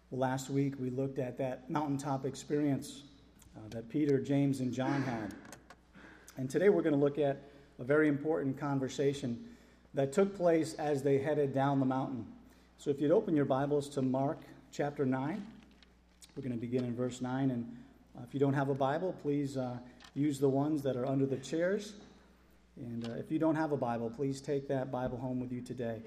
Last week we looked at that mountaintop experience that Peter, James, and John had. And today we're going to look at a very important conversation that took place as they headed down the mountain. So if you'd open your Bibles to Mark chapter 9, we're going to begin in verse 9. And if you don't have a Bible, please use the ones that are under the chairs. And if you don't have a Bible, please take that Bible home with you today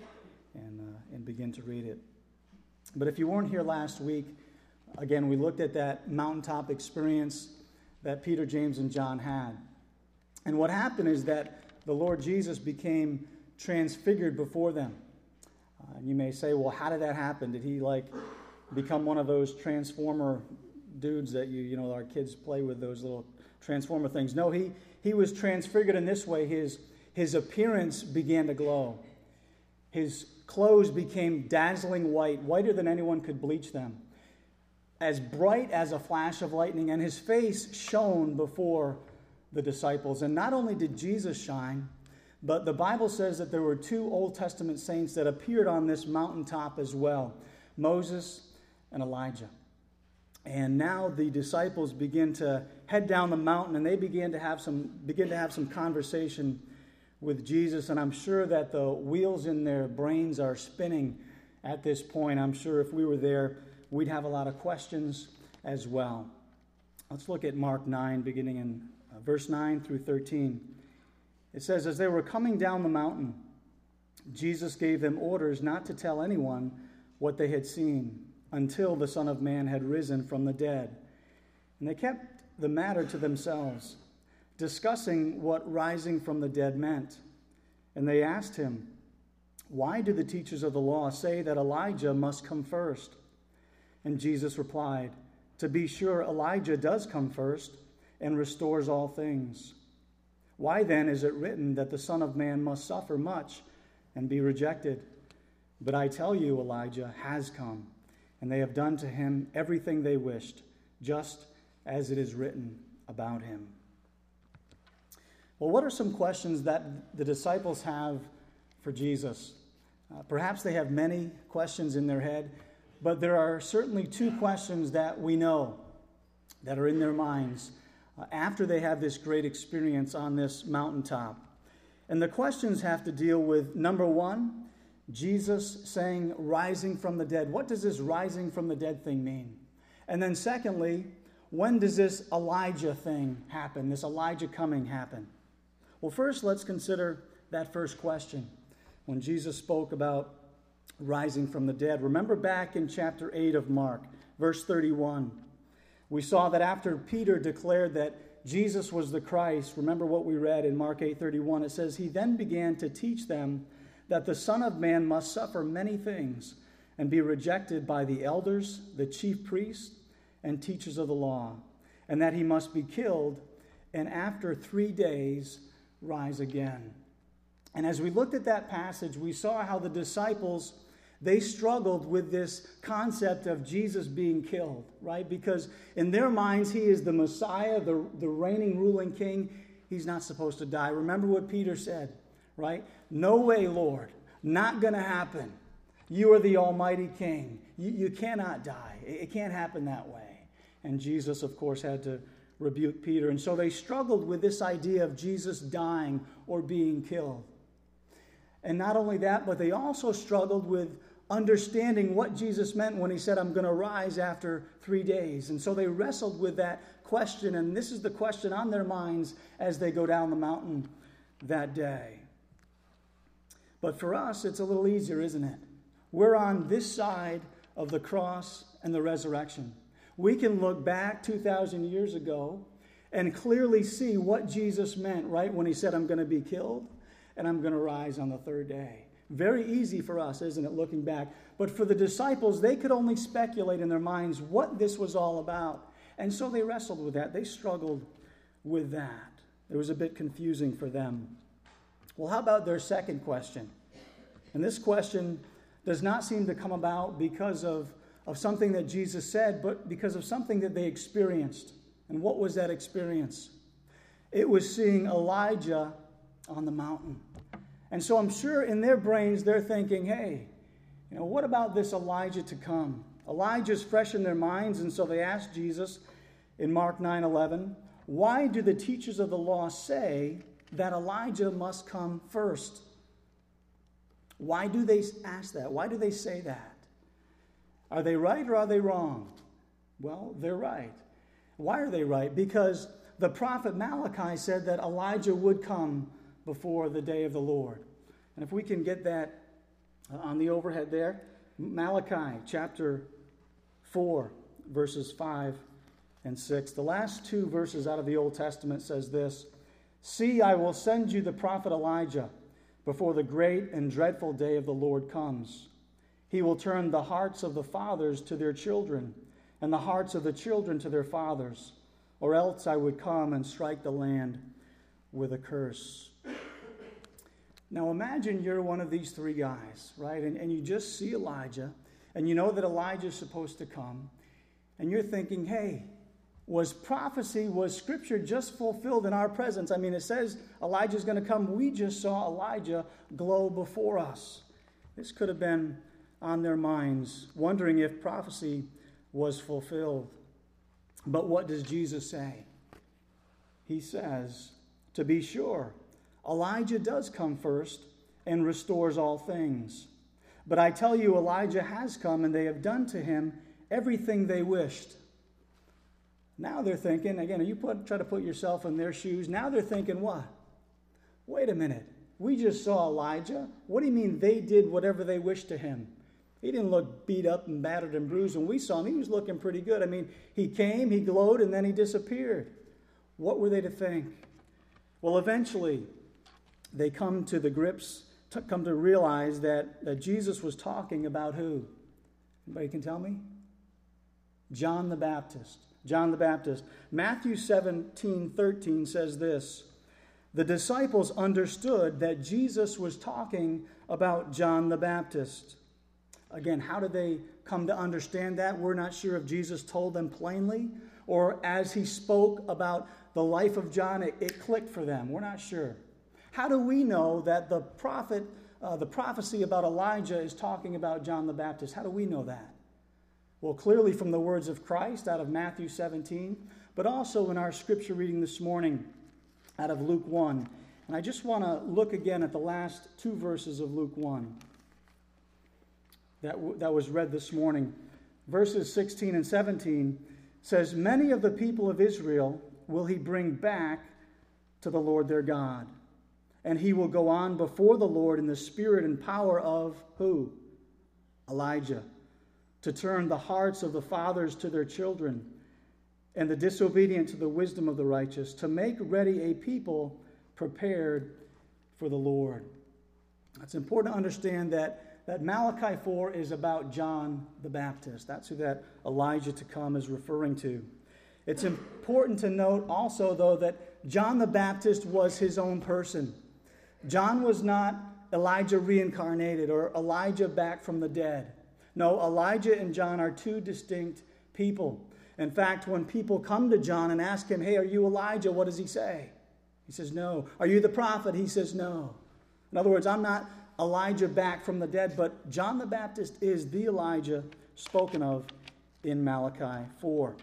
and begin to read it. But if you weren't here last week, again, we looked at that mountaintop experience that Peter, James, and John had. And what happened is that the Lord Jesus became transfigured before them. And you may say, well, how did that happen? Did he become one of those transformer dudes that our kids play with, those little transformer things? No, he was transfigured in this way. His appearance began to glow. His clothes became dazzling white, whiter than anyone could bleach them, as bright as a flash of lightning, and his face shone before the disciples. And not only did Jesus shine, but the Bible says that there were two Old Testament saints that appeared on this mountaintop as well, Moses and Elijah. And now the disciples begin to head down the mountain, and they begin to have some conversation with Jesus. And I'm sure that the wheels in their brains are spinning at this point. I'm sure if we were there, we'd have a lot of questions as well. Let's look at Mark 9, beginning in verse 9 through 13. It says, as they were coming down the mountain, Jesus gave them orders not to tell anyone what they had seen until the Son of Man had risen from the dead. And they kept the matter to themselves, discussing what rising from the dead meant. And they asked him, why do the teachers of the law say that Elijah must come first? And Jesus replied, to be sure, Elijah does come first and restores all things. Why then is it written that the Son of Man must suffer much and be rejected? But I tell you, Elijah has come, and they have done to him everything they wished, just as it is written about him. Well, what are some questions that the disciples have for Jesus? Perhaps they have many questions in their head, but there are certainly two questions that we know that are in their minds after they have this great experience on this mountaintop. And the questions have to deal with, number one, Jesus saying rising from the dead. What does this rising from the dead thing mean? And then secondly, when does this Elijah thing happen, this Elijah coming happen? Well, first, let's consider that first question. When Jesus spoke about rising from the dead, remember back in chapter 8 of Mark, verse 31, we saw that after Peter declared that Jesus was the Christ, remember what we read in Mark 8:31, it says, he then began to teach them that the Son of Man must suffer many things and be rejected by the elders, the chief priests, and teachers of the law, and that he must be killed, and after 3 days rise again. And as we looked at that passage, we saw how the disciples, they struggled with this concept of Jesus being killed, right? Because in their minds, he is the Messiah, the reigning, ruling king. He's not supposed to die. Remember what Peter said, right? No way, Lord. Not going to happen. You are the almighty king. You cannot die. It can't happen that way. And Jesus, of course, had to rebuke Peter. And so they struggled with this idea of Jesus dying or being killed. And not only that, but they also struggled with understanding what Jesus meant when he said, I'm going to rise after 3 days. And so they wrestled with that question, and this is the question on their minds as they go down the mountain that day. But for us, it's a little easier, isn't it? We're on this side of the cross and the resurrection. We can look back 2,000 years ago and clearly see what Jesus meant, right, when he said, I'm going to be killed and I'm going to rise on the third day. Very easy for us, isn't it, looking back? But for the disciples, they could only speculate in their minds what this was all about. And so they wrestled with that. They struggled with that. It was a bit confusing for them. Well, how about their second question? And this question does not seem to come about because of something that Jesus said, but because of something that they experienced. And what was that experience? It was seeing Elijah on the mountain. And so I'm sure in their brains they're thinking, hey, what about this Elijah to come? Elijah's fresh in their minds, and so they asked Jesus in Mark 9:11, "Why do the teachers of the law say that Elijah must come first?" Why do they ask that? Why do they say that? Are they right or are they wrong? Well, they're right. Why are they right? Because the prophet Malachi said that Elijah would come before the day of the Lord. And if we can get that on the overhead there, Malachi chapter 4, verses 5 and 6. The last two verses out of the Old Testament says this, "See, I will send you the prophet Elijah before the great and dreadful day of the Lord comes. He will turn the hearts of the fathers to their children, and the hearts of the children to their fathers, or else I would come and strike the land with a curse." Now imagine you're one of these three guys, right? And you just see Elijah, and you know that Elijah's supposed to come, and you're thinking, hey, was Scripture just fulfilled in our presence? I mean, it says Elijah's going to come. We just saw Elijah glow before us. This could have been on their minds, wondering if prophecy was fulfilled. But what does Jesus say? He says, to be sure, Elijah does come first and restores all things. But I tell you, Elijah has come, and they have done to him everything they wished. Now they're thinking, again, try to put yourself in their shoes. Now they're thinking what? Wait a minute. We just saw Elijah. What do you mean they did whatever they wished to him? He didn't look beat up and battered and bruised. When we saw him, he was looking pretty good. I mean, he came, he glowed, and then he disappeared. What were they to think? Well, eventually, they come to realize that Jesus was talking about who? Anybody can tell me? John the Baptist. John the Baptist. Matthew 17:13 says this, "The disciples understood that Jesus was talking about John the Baptist." Again, how did they come to understand that? We're not sure if Jesus told them plainly, or as he spoke about the life of John, it clicked for them. We're not sure. How do we know that the prophecy about Elijah is talking about John the Baptist? How do we know that? Well, clearly from the words of Christ out of Matthew 17, but also in our scripture reading this morning out of Luke 1. And I just want to look again at the last two verses of Luke 1 that was read this morning. Verses 16 and 17 says, "Many of the people of Israel will he bring back to the Lord their God. And he will go on before the Lord in the spirit and power of" who? Elijah. "To turn the hearts of the fathers to their children, and the disobedient to the wisdom of the righteous, to make ready a people prepared for the Lord." It's important to understand that Malachi 4 is about John the Baptist. That's who that Elijah to come is referring to. It's important to note also, though, that John the Baptist was his own person. John was not Elijah reincarnated or Elijah back from the dead. No, Elijah and John are two distinct people. In fact, when people come to John and ask him, "Hey, are you Elijah?" what does he say? He says, "No." "Are you the prophet?" He says, "No." In other words, I'm not Elijah back from the dead, but John the Baptist is the Elijah spoken of in Malachi 4.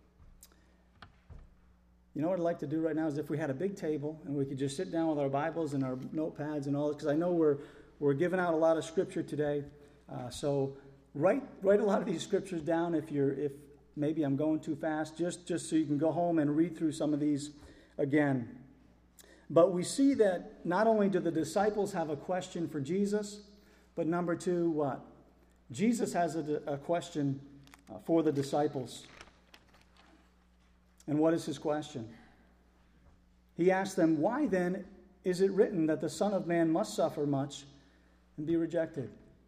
You know what I'd like to do right now is if we had a big table and we could just sit down with our Bibles and our notepads and all this, because I know we're giving out a lot of scripture today. So write a lot of these scriptures down if maybe I'm going too fast, just so you can go home and read through some of these again. But we see that not only do the disciples have a question for Jesus, but number two, what? Jesus has a question for the disciples. And what is his question? He asks them, "Why then is it written that the Son of Man must suffer much and be rejected?"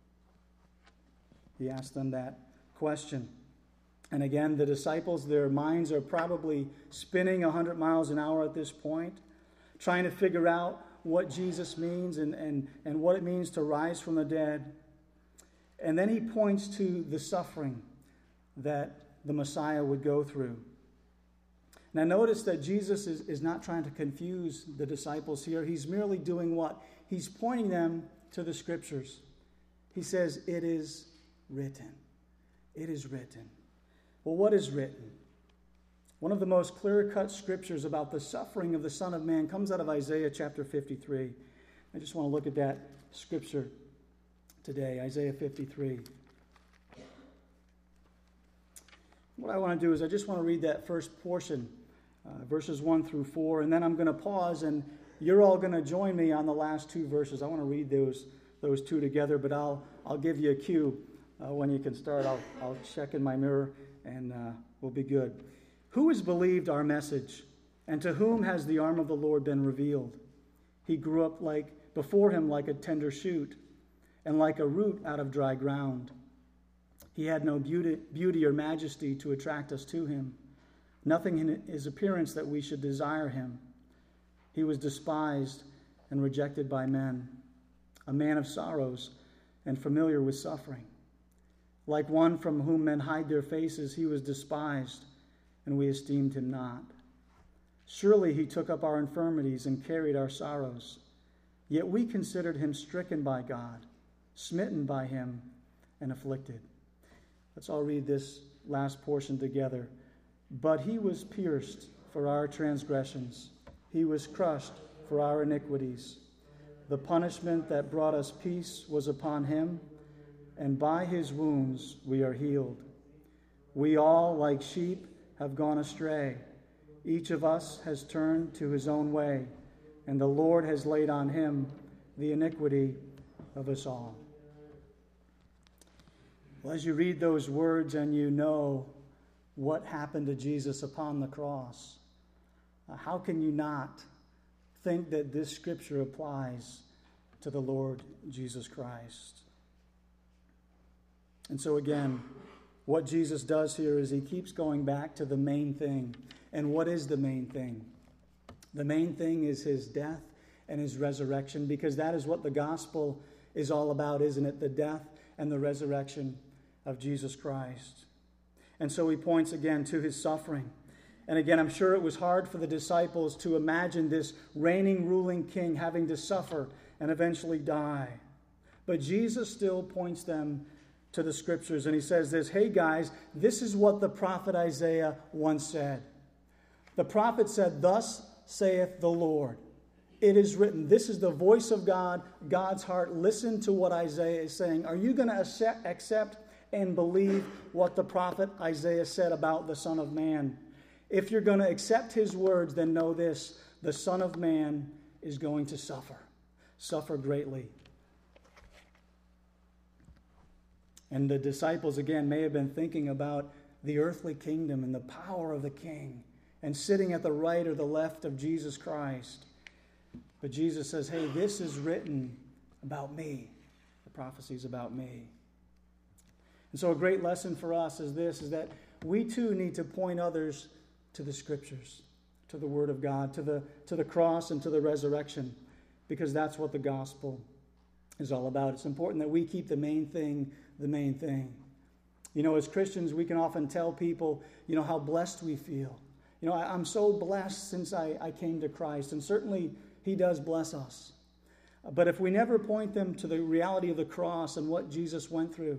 He asked them that question. And again, the disciples, their minds are probably spinning 100 miles an hour at this point, trying to figure out what Jesus means and what it means to rise from the dead. And then he points to the suffering that the Messiah would go through. Now notice that Jesus is not trying to confuse the disciples here. He's merely doing what? He's pointing them to the scriptures. He says, "It is written." It is written. Well, what is written? One of the most clear-cut scriptures about the suffering of the Son of Man comes out of Isaiah chapter 53. I just want to look at that scripture today, Isaiah 53. What I want to do is I just want to read that first portion, verses 1 through 4, and then I'm going to pause, and you're all going to join me on the last two verses. I want to read those two together, but I'll give you a cue when you can start. I'll check in my mirror, and we'll be good. Who has believed our message, and to whom has the arm of the Lord been revealed? He grew up before him like a tender shoot, and like a root out of dry ground. He had no beauty or majesty to attract us to him, nothing in his appearance that we should desire him. He was despised and rejected by men, a man of sorrows and familiar with suffering. Like one from whom men hide their faces, he was despised, and we esteemed him not. Surely he took up our infirmities and carried our sorrows. Yet we considered him stricken by God, smitten by him, and afflicted. Let's all read this last portion together. But he was pierced for our transgressions. He was crushed for our iniquities. The punishment that brought us peace was upon him, and by his wounds we are healed. We all, like sheep, have gone astray. Each of us has turned to his own way, and the Lord has laid on him the iniquity of us all. Well, as you read those words and you know what happened to Jesus upon the cross, how can you not think that this scripture applies to the Lord Jesus Christ? And so again, what Jesus does here is he keeps going back to the main thing. And what is the main thing? The main thing is his death and his resurrection, because that is what the gospel is all about, isn't it? The death and the resurrection of Jesus Christ. And so he points again to his suffering. And again, I'm sure it was hard for the disciples to imagine this reigning, ruling king having to suffer and eventually die. But Jesus still points them to the scriptures, and he says this, hey guys, this is what the prophet Isaiah once said. The prophet said, thus saith the Lord. It is written. This is the voice of God, God's heart. Listen to what Isaiah is saying. Are you going to accept and believe what the prophet Isaiah said about the Son of Man? If you're going to accept his words, then know this, the Son of Man is going to suffer greatly. And the disciples, again, may have been thinking about the earthly kingdom and the power of the king and sitting at the right or the left of Jesus Christ. But Jesus says, hey, this is written about me. The prophecy is about me. And so a great lesson for us is this, is that we too need to point others to the scriptures, to the word of God, to the cross and to the resurrection, because that's what the gospel is all about. It's important that we keep the main thing the main thing. You know, as Christians, we can often tell people, you know, how blessed we feel. You know, I'm so blessed since I came to Christ, and certainly he does bless us. But if we never point them to the reality of the cross and what Jesus went through,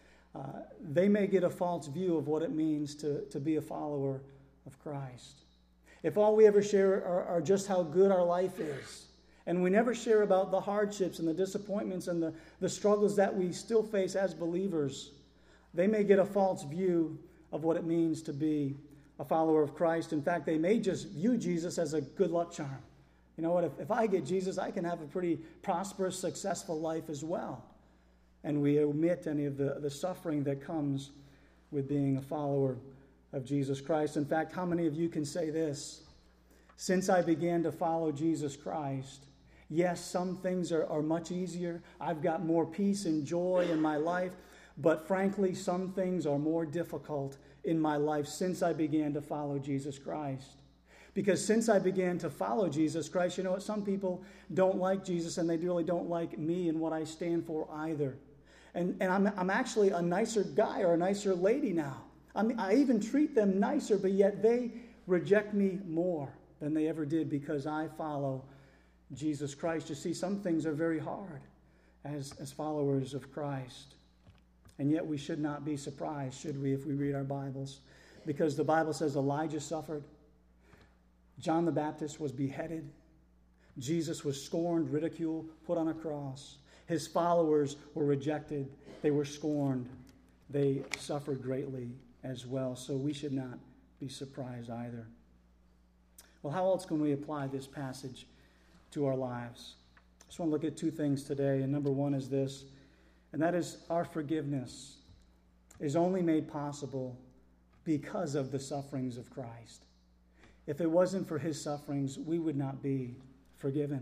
they may get a false view of what it means to be a follower of Christ. If all we ever share are just how good our life is, and we never share about the hardships and the disappointments and the struggles that we still face as believers, they may get a false view of what it means to be a follower of Christ. In fact, they may just view Jesus as a good luck charm. You know what, if I get Jesus, I can have a pretty prosperous, successful life as well. And we omit any of the suffering that comes with being a follower of Jesus Christ. In fact, how many of you can say this? Since I began to follow Jesus Christ, yes, some things are much easier. I've got more peace and joy in my life. But frankly, some things are more difficult in my life since I began to follow Jesus Christ. Because since I began to follow Jesus Christ, you know what? Some people don't like Jesus, and they really don't like me and what I stand for either. And I'm actually a nicer guy or a nicer lady now. I even treat them nicer, but yet they reject me more than they ever did because I follow Jesus Christ. You see, some things are very hard as followers of Christ. And yet we should not be surprised, should we, if we read our Bibles? Because the Bible says Elijah suffered. John the Baptist was beheaded. Jesus was scorned, ridiculed, put on a cross. His followers were rejected. They were scorned. They suffered greatly as well. So we should not be surprised either. Well, how else can we apply this passage to our lives? I just want to look at two things today. And number one is this, and that is our forgiveness is only made possible because of the sufferings of Christ. If it wasn't for his sufferings, we would not be forgiven.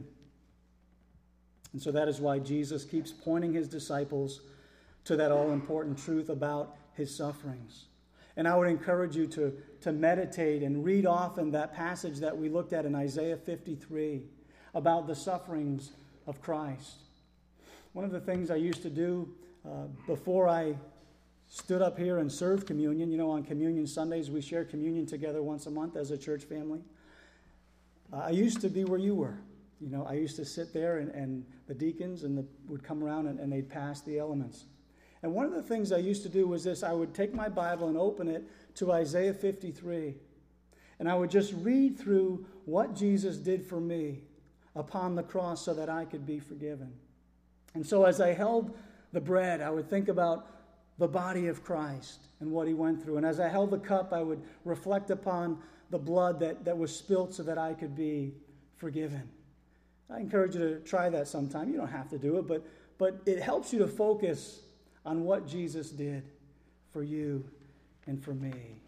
And so that is why Jesus keeps pointing his disciples to that all-important truth about his sufferings. And I would encourage you to meditate and read often that passage that we looked at in Isaiah 53 about the sufferings of Christ. One of the things I used to do before I stood up here and served communion, you know, on Communion Sundays, we share communion together once a month as a church family. I used to be where you were. You know, I used to sit there and the deacons would come around and they'd pass the elements. And one of the things I used to do was this. I would take my Bible and open it to Isaiah 53. And I would just read through what Jesus did for me upon the cross so that I could be forgiven. And so as I held the bread, I would think about the body of Christ and what he went through. And as I held the cup, I would reflect upon the blood that was spilt so that I could be forgiven. I encourage you to try that sometime. You don't have to do it, but it helps you to focus on what Jesus did for you and for me.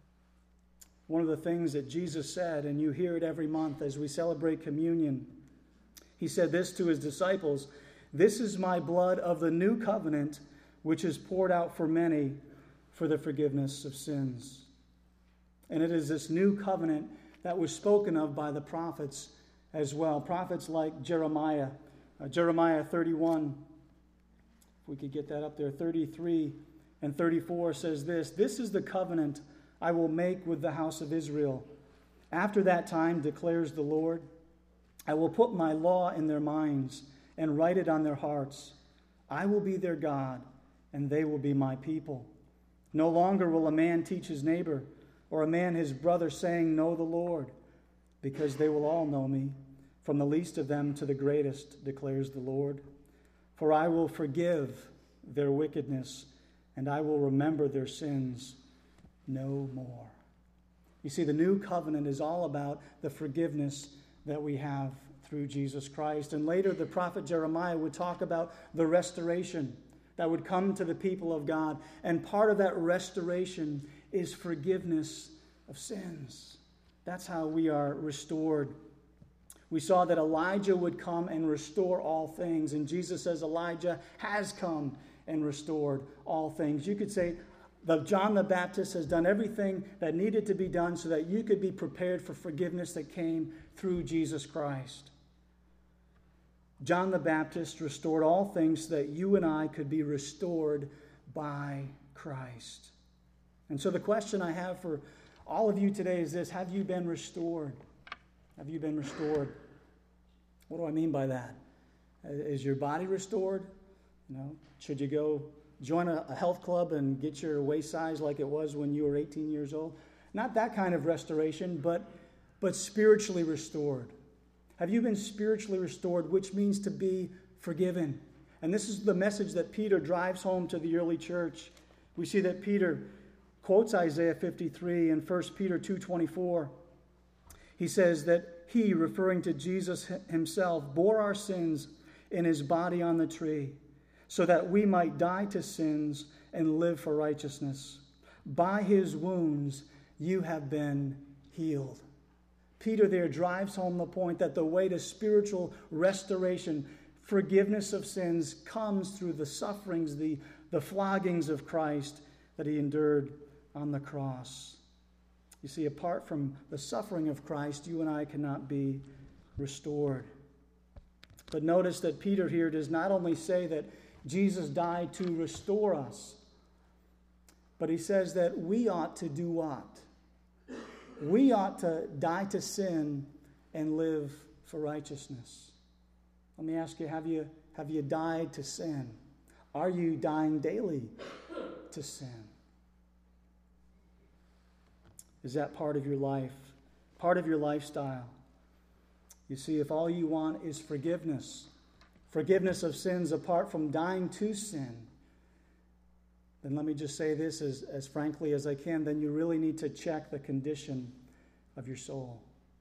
One of the things that Jesus said, and you hear it every month as we celebrate communion, he said this to his disciples, "This is my blood of the new covenant, which is poured out for many for the forgiveness of sins." And it is this new covenant that was spoken of by the prophets as well. Prophets like Jeremiah. Jeremiah 31, if we could get that up there, 33 and 34 says this, "This is the covenant I will make with the house of Israel. After that time, declares the Lord, I will put my law in their minds and write it on their hearts. I will be their God, and they will be my people. No longer will a man teach his neighbor, or a man his brother, saying, Know the Lord, because they will all know me, from the least of them to the greatest, declares the Lord. For I will forgive their wickedness, and I will remember their sins no more." You see, the new covenant is all about the forgiveness that we have through Jesus Christ. And later, the prophet Jeremiah would talk about the restoration that would come to the people of God. And part of that restoration is forgiveness of sins. That's how we are restored. We saw that Elijah would come and restore all things. And Jesus says Elijah has come and restored all things. You could say John the Baptist has done everything that needed to be done so that you could be prepared for forgiveness that came through Jesus Christ. John the Baptist restored all things so that you and I could be restored by Christ. And so the question I have for all of you today is this: have you been restored? Have you been restored? What do I mean by that? Is your body restored? You know, should you go join a health club and get your waist size like it was when you were 18 years old? Not that kind of restoration, but spiritually restored. Have you been spiritually restored, which means to be forgiven? And this is the message that Peter drives home to the early church. We see that Peter quotes Isaiah 53 in 1 Peter 2:24. He says that he, referring to Jesus himself, bore our sins in his body on the tree, so that we might die to sins and live for righteousness. By his wounds you have been healed. Peter there drives home the point that the way to spiritual restoration, forgiveness of sins, comes through the sufferings, the floggings of Christ that he endured on the cross. You see, apart from the suffering of Christ, you and I cannot be restored. But notice that Peter here does not only say that Jesus died to restore us, but he says that we ought to do what? We ought to die to sin and live for righteousness. Let me ask you, have you died to sin? Are you dying daily to sin? Is that part of your life, part of your lifestyle? You see, if all you want is forgiveness of sins apart from dying to sin, then let me just say this as frankly as I can, then you really need to check the condition of your soul.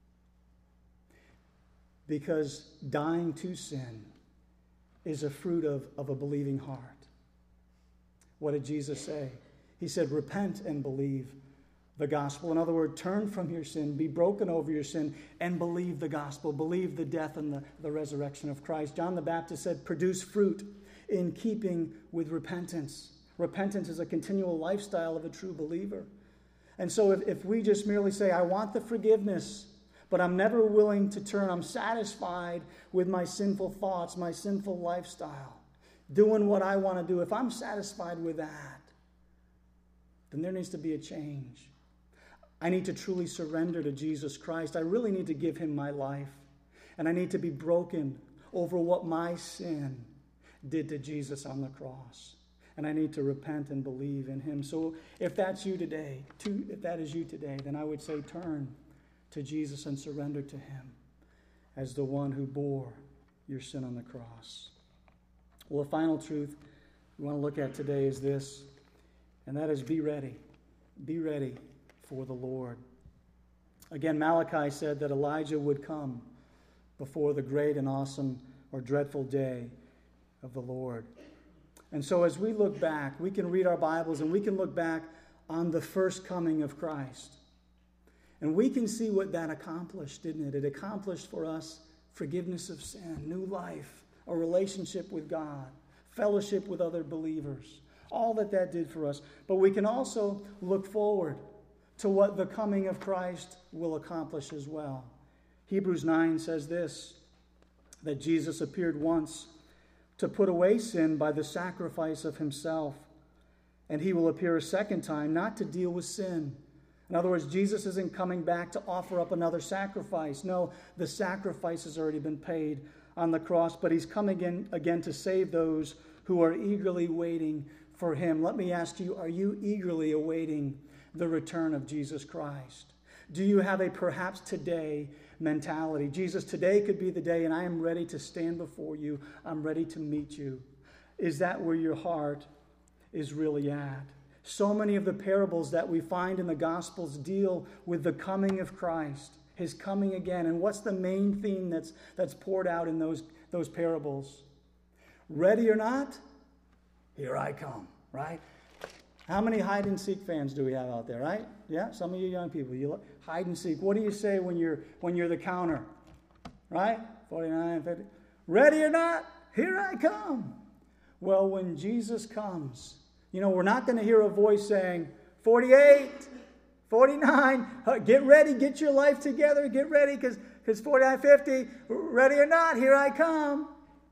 Because dying to sin is a fruit of a believing heart. What did Jesus say? He said, repent and believe the gospel. In other words, turn from your sin, be broken over your sin, and believe the gospel. Believe the death and the resurrection of Christ. John the Baptist said, produce fruit in keeping with repentance. Repentance is a continual lifestyle of a true believer. And so if we just merely say, I want the forgiveness, but I'm never willing to turn, I'm satisfied with my sinful thoughts, my sinful lifestyle, doing what I want to do, if I'm satisfied with that, then there needs to be a change. I need to truly surrender to Jesus Christ. I really need to give him my life. And I need to be broken over what my sin did to Jesus on the cross. And I need to repent and believe in him. So if that's you today, if that is you today, then I would say turn to Jesus and surrender to him as the one who bore your sin on the cross. Well, the final truth we want to look at today is this, and that is be ready. Be ready for the Lord. Again, Malachi said that Elijah would come before the great and awesome or dreadful day of the Lord. And so as we look back, we can read our Bibles and we can look back on the first coming of Christ. And we can see what that accomplished, didn't it? It accomplished for us forgiveness of sin, new life, a relationship with God, fellowship with other believers, all that did for us. But we can also look forward to what the coming of Christ will accomplish as well. Hebrews 9 says this, that Jesus appeared once to put away sin by the sacrifice of himself, and he will appear a second time, not to deal with sin. In other words, Jesus isn't coming back to offer up another sacrifice. No, the sacrifice has already been paid on the cross, but he's coming again to save those who are eagerly waiting for him. Let me ask you, are you eagerly awaiting the return of Jesus Christ? Do you have a perhaps today mentality? Jesus, today could be the day, and I am ready to stand before you. I'm ready to meet you. Is that where your heart is really at? So many of the parables that we find in the Gospels deal with the coming of Christ, his coming again. And what's the main theme that's poured out in those parables? Ready or not, here I come, right? How many hide and seek fans do we have out there, right? Yeah, some of you young people, you hide and seek. What do you say when you're the counter, right? 49, 50. Ready or not, here I come. Well, when Jesus comes, we're not going to hear a voice saying, 48, 49, get ready, get your life together, get ready, because 49, 50, ready or not, here I come.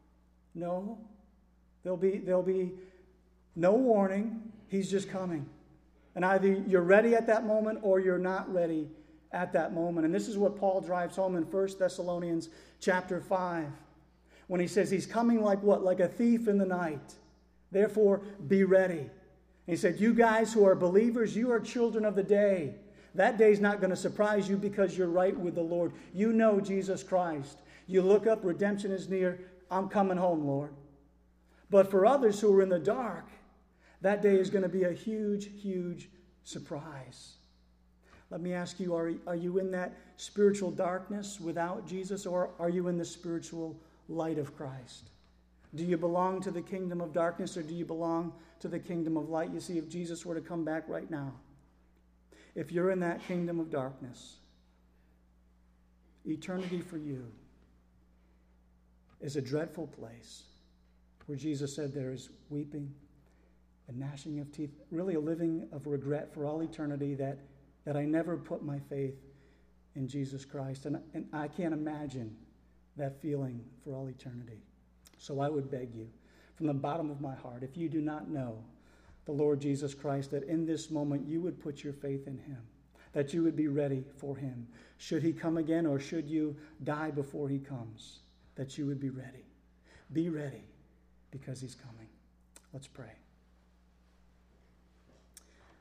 No, there'll be no warning. He's just coming. And either you're ready at that moment or you're not ready at that moment. And this is what Paul drives home in 1 Thessalonians chapter 5. When he says he's coming like what? Like a thief in the night. Therefore, be ready. And he said, you guys who are believers, you are children of the day. That day's not going to surprise you because you're right with the Lord. You know Jesus Christ. You look up, redemption is near. I'm coming home, Lord. But for others who are in the dark, that day is going to be a huge, huge surprise. Let me ask you, are you in that spiritual darkness without Jesus, or are you in the spiritual light of Christ? Do you belong to the kingdom of darkness, or do you belong to the kingdom of light? You see, if Jesus were to come back right now, if you're in that kingdom of darkness, eternity for you is a dreadful place where Jesus said there is weeping and gnashing of teeth, really a living of regret for all eternity that I never put my faith in Jesus Christ. And I can't imagine that feeling for all eternity. So I would beg you, from the bottom of my heart, if you do not know the Lord Jesus Christ, that in this moment you would put your faith in him, that you would be ready for him. Should he come again, or should you die before he comes, that you would be ready. Be ready, because he's coming. Let's pray.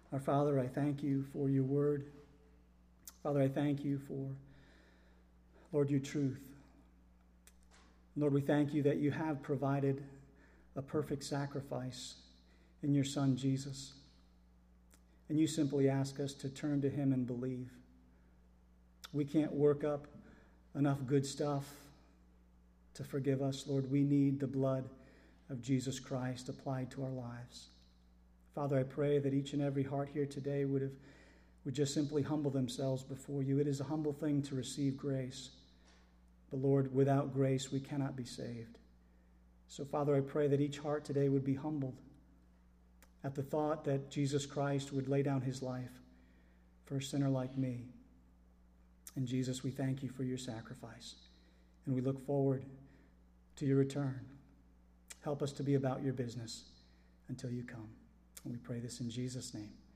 Our Father, I thank you for your word. Father, I thank you for, Lord, your truth. Lord, we thank you that you have provided a perfect sacrifice in your Son, Jesus. And you simply ask us to turn to him and believe. We can't work up enough good stuff to forgive us, Lord. We need the blood of Jesus Christ applied to our lives. Father, I pray that each and every heart here today would just simply humble themselves before you. It is a humble thing to receive grace. But Lord, without grace, we cannot be saved. So Father, I pray that each heart today would be humbled at the thought that Jesus Christ would lay down his life for a sinner like me. And Jesus, we thank you for your sacrifice. And we look forward to your return. Help us to be about your business until you come. And we pray this in Jesus' name.